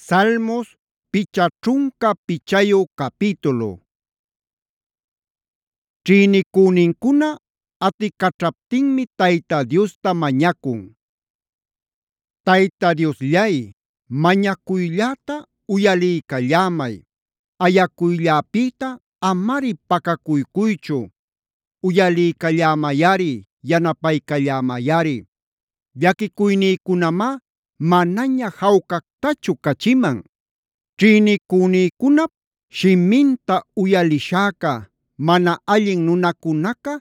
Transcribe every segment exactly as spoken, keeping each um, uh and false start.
Salmos picha ćhunka pichayu capítulo. Ćhi'nikuninkuna aticaćhaptinmi Tayta Diosta mañakun. Tayta Diosllay, mañakuyllata uyaliykallamay. Ayakuyllapita amari pakakuykuychu. Uyaliykallamayari, yanapaykallamayari. Llakikuyniykunamá manaña jawkaqtachu kachiman. Ćhi'nikunïkunap shiminta uyalishäka mana allin nunakunaqa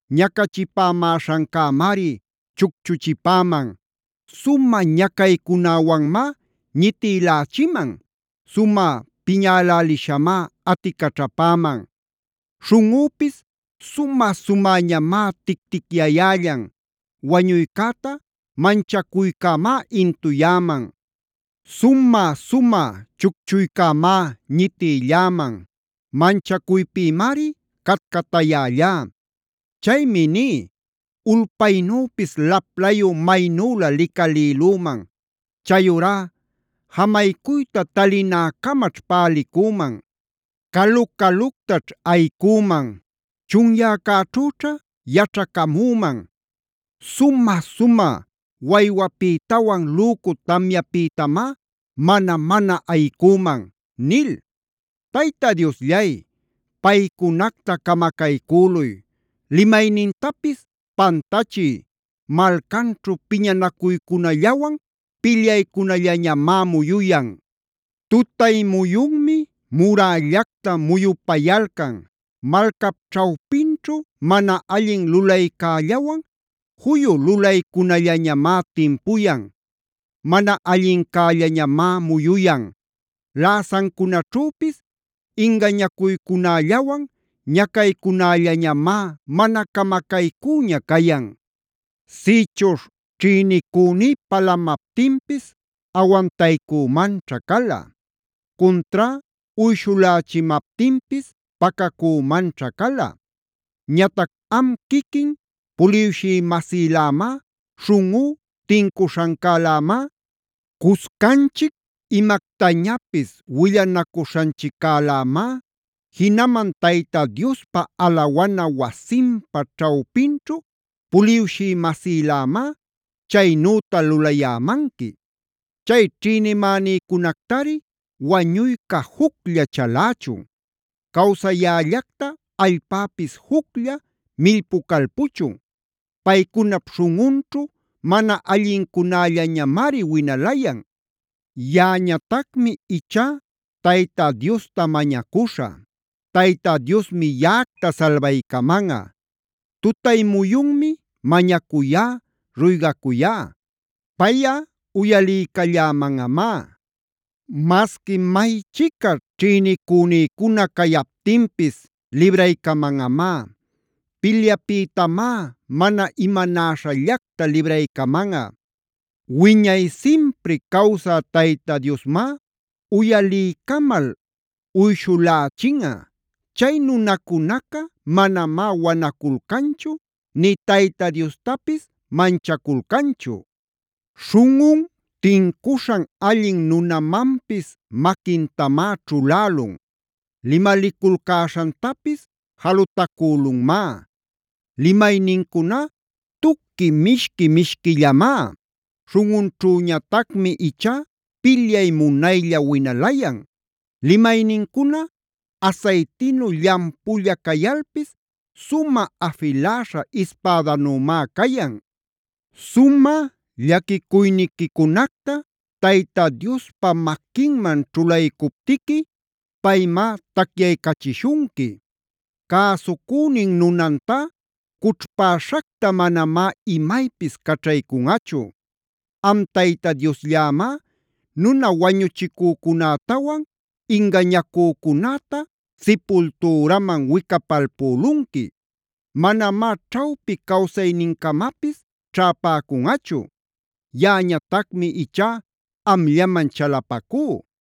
ñakachipämäśhancämari chukchuchipäman. Sumä ñakaykunawanmá ñitïlächiman. Sumä piñälälishamá aticaćhapäman. Śhunꞌüpis sumä-sumäñamá tiktikyayällan. Wañuykäta manchakuykämá intuyäman. Sumä-sumä chukchuykämá ñitïllaman. Manchakuypïmari katkatayällá. Chaymi ní: ulpaynüpis laplayu maynülä likalïlüman. Chayurá jamaykuyta talinäkamaćh päliküman. Kalu-kaluctaćh ayiküman. Chunyäcäćhüćha yaćhacamüman. Sumä-sumä waywapïtawan lücu tamyapïtamá mana-mana ayiküman” nil. Tayta Diosllay, paycunacta kamakaycüluy. Limaynintapis pantachiy. Malcanćhu piñanakuykunallawan pilyaykunallañamá muyuyan. Tutay muyunmi murällacta muyupayalcan. Malcap ćhawpinćhu mana allin lulaycällawan juyu lulaykunallañamá timpuyan. Mana allincällañamá muyuyan. Läsancunaćhüpis ingañacuykunällawan ñacaykunällañamá mana kamakaycüña cayan. Sïchuśh ćhi'nicunï palamaptinpis awantaycümanćha cala. Cuntrá uyshulächimaptinpis pakacümanćha cala. Ñatac am quiquin puliwshï-masïlämá śhunꞌú tincuśhancälämá cuscanchic imactañapis willanacuśhanchiccälämá jinaman Tayta Diospa alawana wasinpa ćhawpinćhu puliwshï-masïlämá chaynüta lulayämanqui. Chay ćhi'nimänïcunactari wañuyca juclla chalächun. Kawsayällacta allpäpis juclla millpukalpuchun. Paycunap śhunꞌunćhu mana allincunällañamari winalayan. Yaꞌañatacmi ichá Tayta Diosta mañacuśhä. Tayta Diosmi yaꞌacta salbaycamanꞌa. Tutay muyunmi mañacuyá, ruygacuyá. Payꞌa uyaliykallämanꞌamá. Masqui maychica ćhi'nicunïcuna kayaptinpis libraycamanꞌamá. Pilyapïtamá mana imanäśhallacta libraycamanꞌa. Wiñay simpri kawsä Tayta Diosmá uyaliycamal uyshulächinꞌa. Chay nunacunaca manamá wanakulcanchu nï Tayta Diostapis manchakulcanchu. Śhunꞌun tincuśhan allin nunamanpis maquintamá ćhulälun. Limaliculcäśhantapis jalutacülunmá. Limaynincuná tuqui mishqui-mishquillamá. Śhunꞌunćhüñatacmi ichá pilyay munaylla winalayan. Limaynincuna asaytinu llampulla cayalpis sumä afiläśha ispädanümá cayan. Sumä llakicuyniquicunacta Tayta Diospa maquinman ćhulaycuptiqui paymá tacyaycachishunqui. Cäsucünin nunantá cućhpäśhacta manamá imaypis caćhaycunꞌachu. Am Tayta Diosllämá nuna wañuchicücunätawan ingañacücunäta sipultüraman wicapalpülunqui. Manamá ćhawpi kawsaynincamapis ćhäpäcunꞌachu. Yaꞌañatacmi ichá amllaman chalapacú.